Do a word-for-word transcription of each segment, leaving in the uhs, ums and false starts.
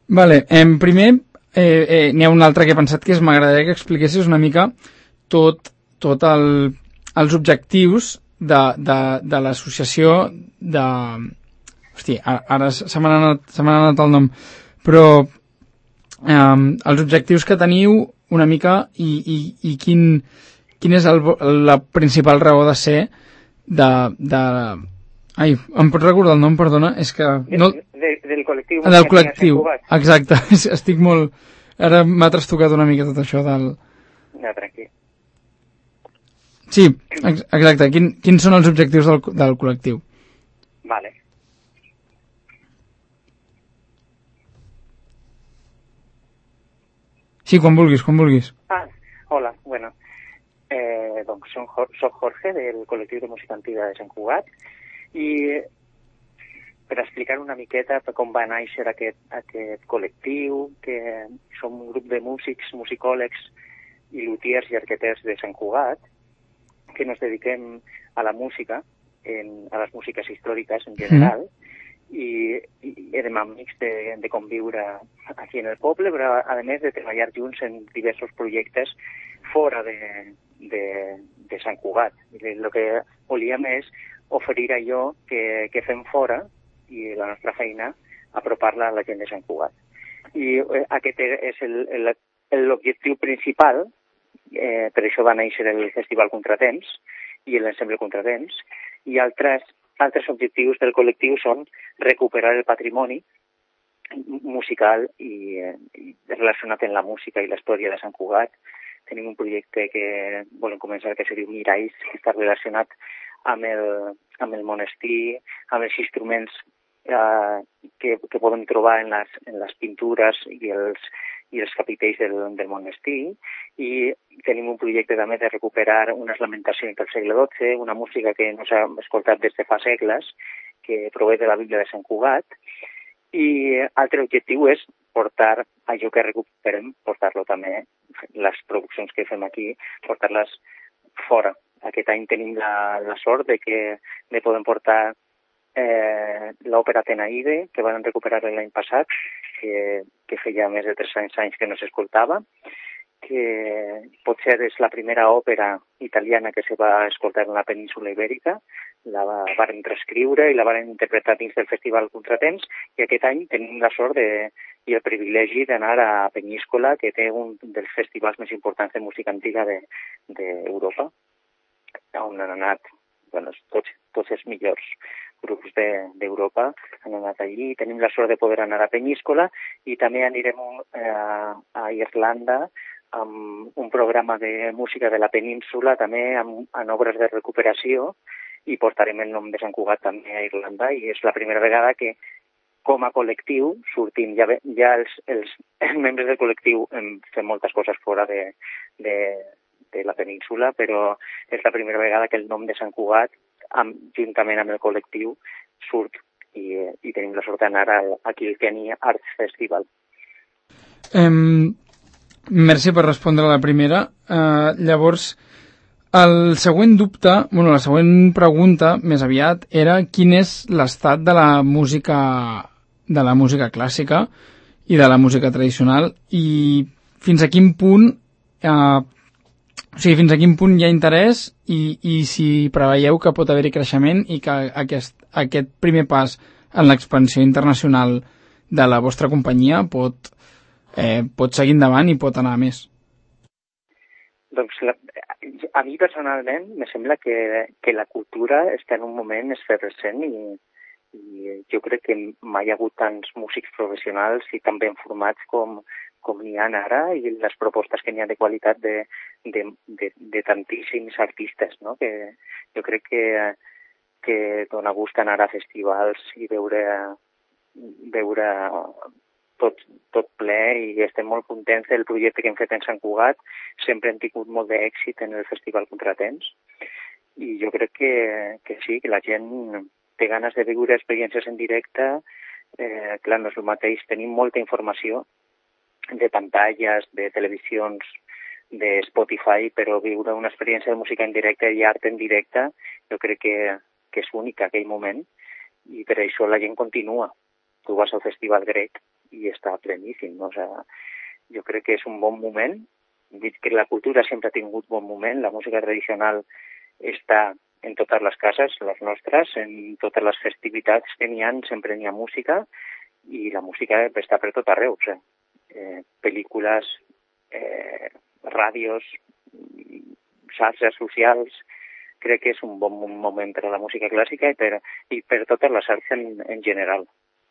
Vale, em, primer eh, eh, n'hi ha un altre que he pensat que és m'agradaria que expliquessis una mica tot, tot el, els objectius de, de, de l'associació de... Hosti, ara se m'ha anat, se m'ha anat el nom, però eh, els objectius que teniu una mica i, i, i quin, quin és el, la principal raó de ser de, de... Ai, em pots recordar el nom, perdona? És que... No... De, de, del col·lectiu. Del col·lectiu, exacte. Estic molt... Ara m'ha trastocat una mica tot això del... No, tranquil. Sí, ex exacte. Quin, quins són els objectius del, del col·lectiu? Vale. Sí, quan vulguis, quan vulguis. Ah, hola, bueno. Eh, doncs soc, soc Jorge, del col·lectiu de música antiga de Sant Cugat, i per explicar una miqueta com va néixer aquest, aquest col·lectiu, que som un grup de músics, musicòlegs i lutiers i arquitectes de Sant Cugat, que ens dediquem a la música, en, a les músiques històriques en general, mm. i, i érem amics de, de conviure aquí en el poble, però a més de treballar junts en diversos projectes fora de, de, de Sant Cugat. I el que volíem és oferir allò que, que fem fora i la nostra feina apropar-la a la gent de Sant Cugat. I eh, aquest és l'objectiu principal, eh, per això va néixer el Festival Contratemps i l'Ensemble Contratemps, i altres, altres objectius del col·lectiu són recuperar el patrimoni musical i, eh, i relacionat amb la música i la història de Sant Cugat. Tenim un projecte que volem començar que se diu Miralls, que està relacionat amb el, amb el monestir, amb els instruments eh, que, que podem trobar en les, en les pintures i els, i els capitells del, del monestir, i tenim un projecte també de recuperar unes lamentacions del segle dotze, una música que no s'ha escoltat des de fa segles, que prové de la Bíblia de Sant Cugat, i l'altre objectiu és portar allò que recuperem, portar-lo també, les produccions que fem aquí, portar-les fora. Aquest any tenim la, la sort de que de podem portar eh, l'òpera Tenaide, que van recuperar l'any passat, que, que feia més de tres-cents anys que no s'escoltava, que potser és la primera òpera italiana que se va escoltar en la península Ibèrica, la varen reescriure i la varen interpretar dins del Festival Contratemps, i aquest any tenim la sort de, i el privilegi d'anar a Penyíscola, que té un dels festivals més importants de música antiga d'Europa, de, on han anat bueno, tots, tots els millors grups d'Europa, de, han anat allí. Tenim la sort de poder anar a Penyíscola i també anirem eh, a Irlanda amb un programa de música de la península, també amb, amb obres de recuperació, i portarem el nom de Sant Cugat també a Irlanda, i és la primera vegada que com a col·lectiu sortim, ja, ja els, els, els membres del col·lectiu fem moltes coses fora de, de, de la península, però és la primera vegada que el nom de Sant Cugat, amb, juntament amb el col·lectiu, surt i, i tenim la sort d'anar a Kilkenny Arts Festival. Um, merci per respondre a la primera. Uh, llavors, el següent dubte, bueno, la següent pregunta, més aviat, era quin és l'estat de la música de la música clàssica i de la música tradicional, i fins a quin punt eh, o sigui, fins a quin punt hi ha interès i, i si preveieu que pot haver-hi creixement i que aquest, aquest primer pas en l'expansió internacional de la vostra companyia pot, eh, pot seguir endavant i pot anar a més. Doncs la, a mi personalment me sembla que, que la cultura està en un moment efervescent i, i jo crec que mai hi ha hagut tants músics professionals i tan ben formats com, com n'hi ha ara, i les propostes que n'hi ha de qualitat de, de, de, de tantíssims artistes, no? Que jo crec que, que dona gust anar a festivals i veure, veure tot, tot ple, i estem molt contents del projecte que hem fet en Sant Cugat. Sempre hem tingut molt d'èxit en el Festival Contratemps, i jo crec que, que sí, que la gent té ganes de viure experiències en directe. Eh, clar, no és el mateix, tenim molta informació de pantalles, de televisions, de Spotify, però viure una experiència de música en directe i art en directe jo crec que, que és única aquell moment, i per això la gent continua. Tu vas al Festival Grec i està pleníssim. O sigui, jo crec que és un bon moment. Dic que la cultura sempre ha tingut bon moment, la música tradicional està en totes les cases, les nostres, en totes les festivitats que n'hi ha, sempre n'hi ha música, i la música està per tot arreu. O sigui, eh, pel·lícules, eh, ràdios, xarxes socials. Crec que és un bon moment per a la música clàssica i per, i per totes les arts en, en general.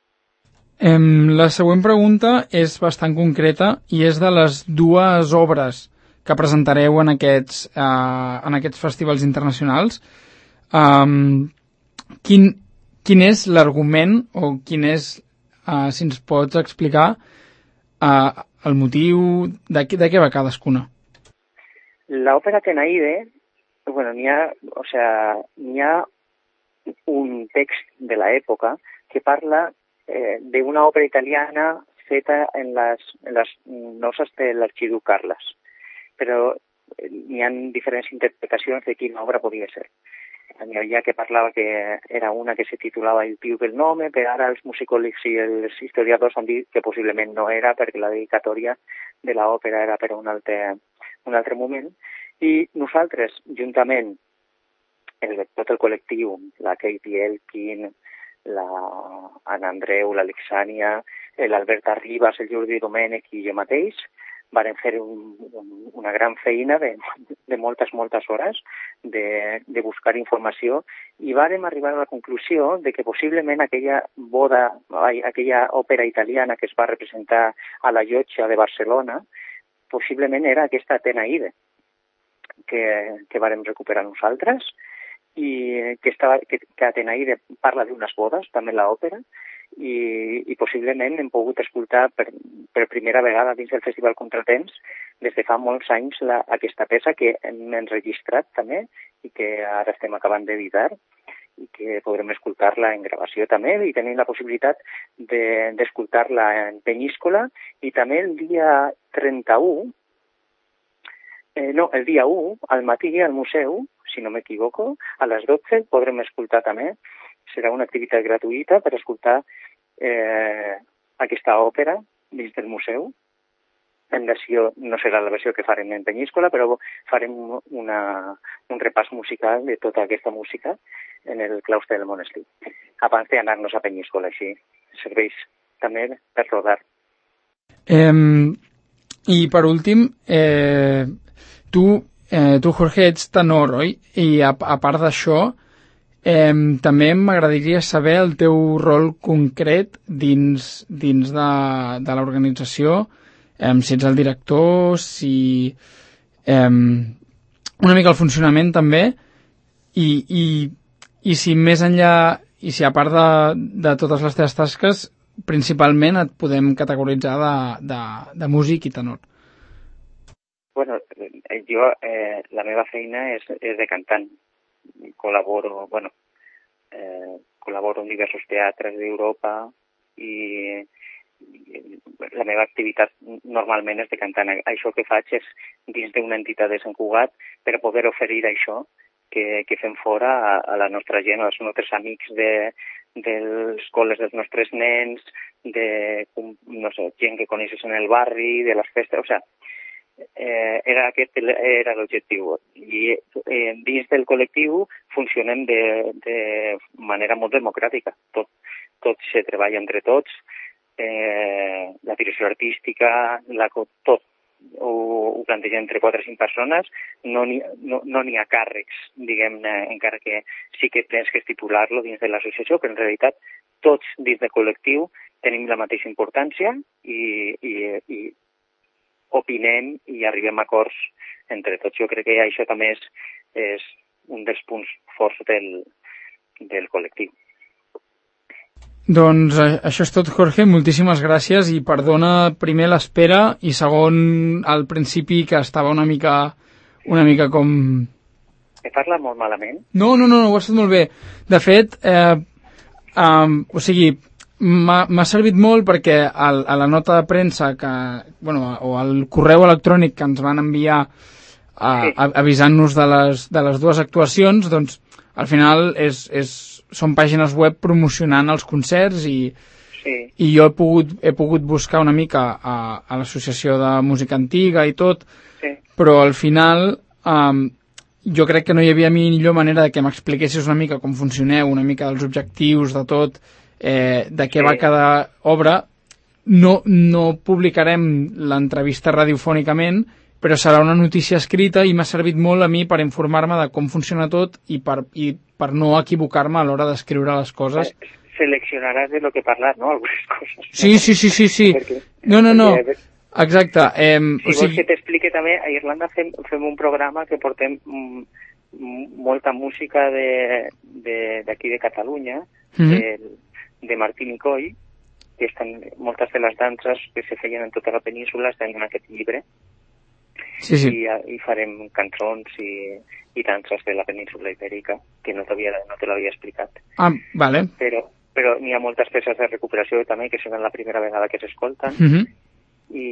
Um, la següent pregunta és bastant concreta i és de les dues obres que presentareu en aquests, uh, en aquests festivals internacionals. Um, quin, quin és l'argument o quin és, uh, si ens pots explicar, uh, el motiu de, de què va cadascuna? L'òpera Tenaide, bueno, n'hi ha, o sea, n'hi ha un text de l'època que parla eh, d'una òpera italiana feta en les, en les noces de l'arxiduc Carles. Però n'hi ha diferents interpretacions de quina obra podia ser. N'hi havia que parlava que era una que se titulava Il più bel nome, però ara els musicòlegs i els historiadors han dit que possiblement no era, perquè la dedicatòria de l'òpera era per a un altre, un altre moment. I nosaltres, juntament, el, tot el col·lectiu, la Katie Elkin, la Anna Andreu, l'Alexània, l'Albert Arribas, el Jordi Domènech i jo mateix, varen fer un, un, una gran feina de, de moltes, moltes hores de, de buscar informació i vàrem arribar a la conclusió de que possiblement aquella boda, aquella òpera italiana que es va representar a la Llotja de Barcelona, possiblement era aquesta Tenaide que, que vàrem recuperar nosaltres i que, estava, que, que Atenaide parla d'unes bodes, també l'òpera, i, i possiblement hem pogut escoltar per, per primera vegada dins del Festival Contratemps des de fa molts anys la, aquesta peça que hem enregistrat també i que ara estem acabant d'editar i que podrem escoltar-la en gravació també i tenim la possibilitat de, d'escoltar-la en Penyíscola i també el dia trenta-u, eh, no, el dia u, al matí al museu, si no m'equivoco, a les dotze podrem escoltar també. Serà una activitat gratuïta per escoltar eh, aquesta òpera dins del museu. En versió, no serà la versió que farem en Penyíscola, però farem una, un repàs musical de tota aquesta música en el claustre del monestir. Abans d'anar-nos a Penyíscola, així serveix també per rodar. Eh, I per últim, eh, tu, eh, tu, Jorge, ets tenor, oi? I a, a part d'això, Eh, també m'agradaria saber el teu rol concret dins, dins de, de l'organització, eh, si ets el director, si eh, una mica el funcionament també i, i, i si més enllà i si a part de, de totes les teves tasques principalment et podem categoritzar de, de, de músic i tenor. Bueno, jo eh, la meva feina és, és de cantant. Col·laboro, bueno, eh, col·laboro en diversos teatres d'Europa i, i la meva activitat normalment és de cantant. Això que faig és dins d'una entitat de Sant Cugat per poder oferir això que, que fem fora a, a la nostra gent, als nostres amics de, dels col·les dels nostres nens, de no sé, gent que coneixes en el barri, de les festes, o sigui, Eh, era aquest era l'objectiu i eh, dins del col·lectiu funcionem de, de manera molt democràtica, tot, tot se treballa entre tots, eh, la direcció artística, la, tot ho, ho planteja entre quatre o cinc persones, no n'hi no, no n'hi ha càrrecs, diguem-ne, encara que sí que tens que estipular-lo dins de l'associació, però en realitat tots dins del col·lectiu tenim la mateixa importància i, i, i opinem i arribem a acords entre tots. Jo crec que això també és, és un dels punts forts del, del col·lectiu. Doncs això és tot, Jorge. Moltíssimes gràcies i perdona primer l'espera i segon al principi que estava una mica una mica com... He parlat molt malament? No, no, no, no, ho has fet molt bé. De fet, eh, um, o sigui... M'ha servit molt perquè a, a la nota de premsa que, bueno, o al correu electrònic que ens van enviar a, a, avisant-nos de les, de les dues actuacions, doncs al final és, és, són pàgines web promocionant els concerts i, sí. i jo he pogut, he pogut buscar una mica a, a l'associació de música antiga i tot, sí. però al final um, jo crec que no hi havia millor manera de que m'expliquessis una mica com funcioneu, una mica dels objectius, de tot, eh, de què sí. va cada obra. No, no publicarem l'entrevista radiofònicament, però serà una notícia escrita i m'ha servit molt a mi per informar-me de com funciona tot i per, i per no equivocar-me a l'hora d'escriure les coses. Seleccionaràs de lo que parlar, no?, algunes coses. Sí, sí, sí, sí, sí. Perquè, no, no, no, exacte. Eh, si o sigui... vols que t'explique també, a Irlanda fem, fem un programa que portem mm, molta música d'aquí de, de, de Catalunya, mm-hmm. de, de Martín i Coll, que estan, moltes de les danses que se feien en tota la península estan en aquest llibre. Sí, sí. I, i farem cançons i, i danses de la península ibèrica, que no, no te l'havia explicat. Ah, vale. Però, però n'hi ha moltes peces de recuperació també, que seran la primera vegada que s'escolten. Mm-hmm. I,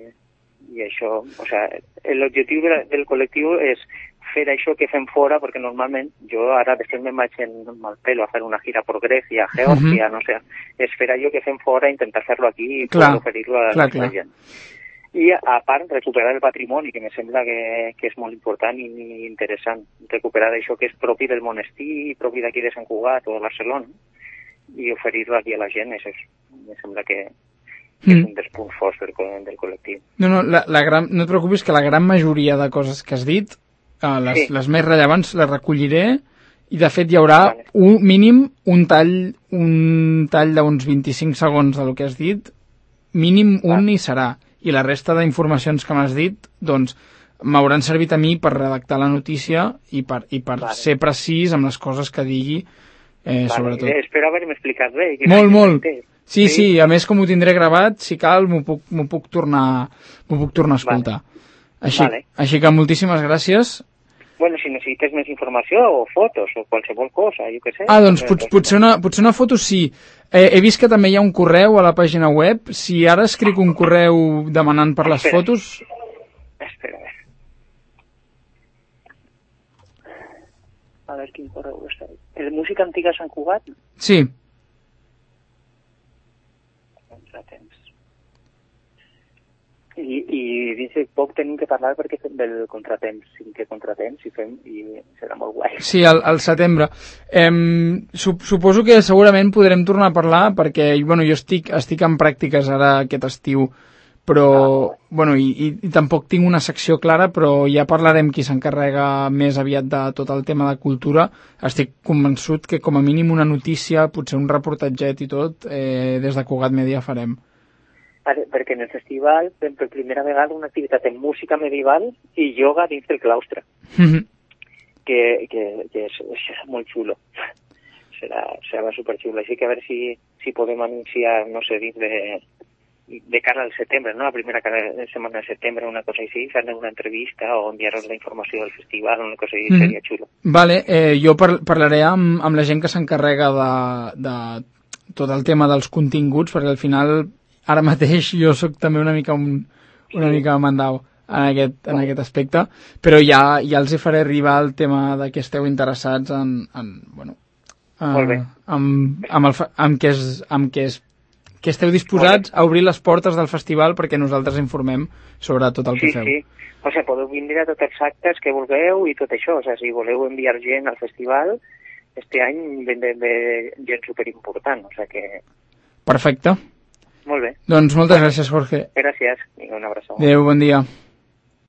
i això, o sea, l'objectiu de, del col·lectiu és fer això que fem fora, perquè normalment jo ara després me'n vaig en Malpelo a fer una gira per Grècia, Geòrgia, uh-huh. no sé, és fer allò que fem fora, intentar fer-lo aquí i poder oferir-lo a la clar. gent. I a part, recuperar el patrimoni, que me sembla que, que és molt important i, i interessant, recuperar això que és propi del monestir, propi d'aquí de Sant Cugat o de Barcelona, i oferir-lo aquí a la gent, és, me sembla que, que és un dels punts forts del, del col·lectiu. No, no, la, la gran, no et preocupis que la gran majoria de coses que has dit, Uh, les, sí. les més rellevants les recolliré i de fet hi haurà vale. un mínim un tall un tall d'uns vint-i-cinc segons del que has dit, mínim un vale. hi serà, i la resta d'informacions que m'has dit doncs m'hauran servit a mi per redactar la notícia i per, i per vale. ser precís amb les coses que digui, eh, vale. sobretot. Eh, espero haver-me explicat bé. Molt, molt. Sí, sí, sí, a més com ho tindré gravat, si cal m'ho puc, m'ho puc tornar m'ho puc tornar a escoltar. Vale. Així, vale. així que moltíssimes gràcies. Bueno, si necessites més informació o fotos o qualsevol cosa, jo què sé. Ah, doncs pot, potser, una, potser una foto sí. Eh, he vist que també hi ha un correu a la pàgina web. Si ara escric un correu demanant per les Espera. fotos... Espera, a veure. A veure quin correu està. El Música Antiga Sant Cugat? Sí. Contratemps. I, i dins de poc tenim que parlar perquè del contratemps, sí que contratemps i fem i serà molt guai. Sí, al, al setembre. Eh, suposo que segurament podrem tornar a parlar perquè bueno, jo estic, estic en pràctiques ara aquest estiu, però ah, bueno, i, i, i tampoc tinc una secció clara, però ja parlarem qui s'encarrega més aviat de tot el tema de cultura. Estic convençut que com a mínim una notícia, potser un reportatget i tot, eh, des de Cugat Media farem. Perquè en el festival fem per primera vegada una activitat en música medieval i ioga dins del claustre, mm-hmm. que, que, que és, és molt xulo. Serà, serà superxulo. Així que a veure si, si podem anunciar, no sé, dins de, de cara al setembre, no? La primera setmana de setembre, una cosa així, fer-ne una entrevista o enviar-nos la informació del festival, una cosa així, mm-hmm. seria xulo. Vale, eh, jo par parlaré amb, amb la gent que s'encarrega de, de tot el tema dels continguts, perquè al final... Ara mateix jo sóc també una mica un, una sí. mica mandau en aquest, en aquest aspecte, però ja, ja els hi faré arribar el tema de que esteu interessats en, en bueno, uh, amb, amb, el, amb, que és, amb que, és, que esteu disposats a obrir les portes del festival perquè nosaltres informem sobre tot el que sí, feu. Sí, sí. O sigui, podeu vindre a tots els actes que vulgueu i tot això. O sigui, si voleu enviar gent al festival, este any ve, ve, ve gent superimportant. O sigui que... Perfecte. Molt bé. Doncs moltes gràcies, Jorge. Gràcies. Vinga, un abraço. Adéu, bon dia.